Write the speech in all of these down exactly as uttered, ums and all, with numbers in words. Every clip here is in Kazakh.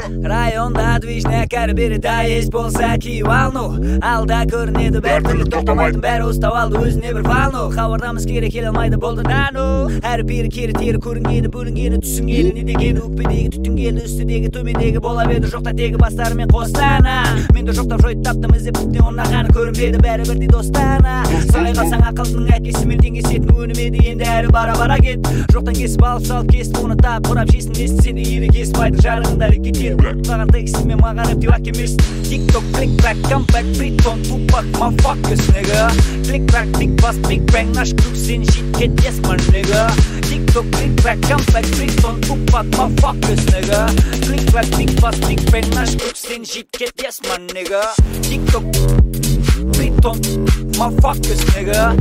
Rayonda движняк әрі бері дайес болса киіп алну. Алда көрінеді бәр түрлі тоқтамайтын бәрі ұстап алды өзіне бір фалну. Хабардамыз керек келе алмайды болды нану. Әрі бері кері тері көрінгені бөлінгені түсінгені не дегені өкпедегі түтінгені үстідегі төмендегі бола беді жоқта тегі бастарымен қостана. Мен де жоқтап жойып таптым іздеп бүттен орнағаны көрінбеді бәрі бірдей достана. Солай қалсаң ақылдың әкесі мен теңесетін өнімеді енді әрі бара-бара кет. Жоқтан кесіп алып салып кесіп оны тап құрап жесін естісен де елі кесіп айтып жарығында әрекеттер маған тексімен маған әптеуак емес. Тик-ток, клик-бэк, камбэк, притон, тупак, motherfuckers, nigga. Клик-бэк, биг-бас, биг-бэнг, наш круг сен житкет, yes, man, nigga. Тик-ток, клик-бэк, камбэк, притон, тупак, motherfuckers, nigga. Клик-бэк, биг-бас, биг-бэнг, наш круг сен житкет, yes, man, nigga. Тик-ток, притон, motherfuckers, nigga.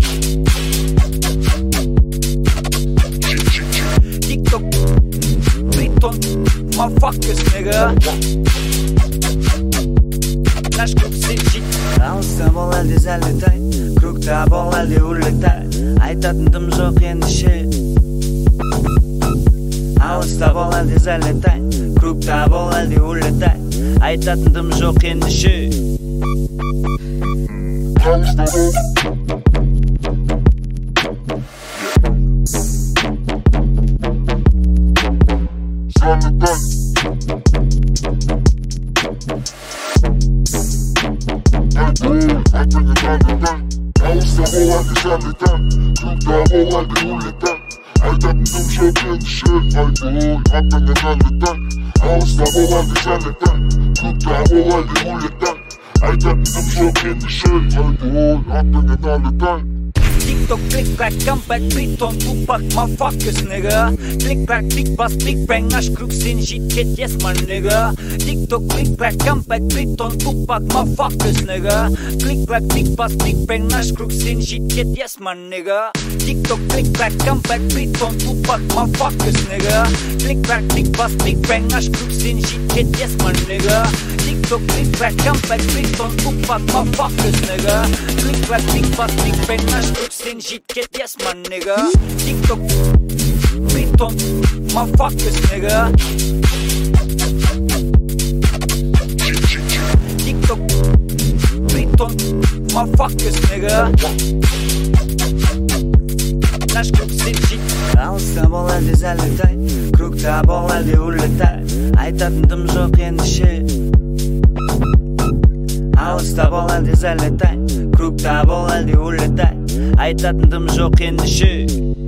Тик-ток, притон, motherfuckers, nigga. Наш круг сен жит. Алыста бол әлде зәлетай, кругта бол әлде улетай. Айтатындым жоқ енді ше. Алыста бол әлде зәлетай, кругта бол әлде улетай. Айтатындым жоқ енді ше. Алыста бол Тик-ток, клик-клак, камбэк, притон, тупак, motherfuckers, nigga. Клик-клак, биг-бас, биг-бэнг, наш круг сен житкет, yes, man, nigga. Тик-ток, клик-клак, камбэк, притон, тупак, motherfuckers, nigga. Клик-клак, биг-бас, биг-бэнг, наш круг сен житкет, yes, man, nigga. Тик-ток, клик-клак, камбэк, притон, тупак, motherfuckers, nigga. Клик-клак, биг-бас, биг-бэнг, наш круг сен житкет, yes, man, nigga. Тик-ток, клик-клак, камбэк, притон, тупак, motherfuckers, nigga. Клик-клак, биг-бас, биг-бэнг, наш круг сен житкет, yes, man, nigga. Тик-ток, притон, motherfuckers, nigga. Тик-ток, притон, motherfuckers, nigga. Наш круг сен жит. Алыста бол әлде зәлетай, кругта бол әлде улетай. Айтатындым жоқ енді ше. Алыста бол әлде зәлетай, кругта бол әлде улетай. Айтатындым жоқ енді ше.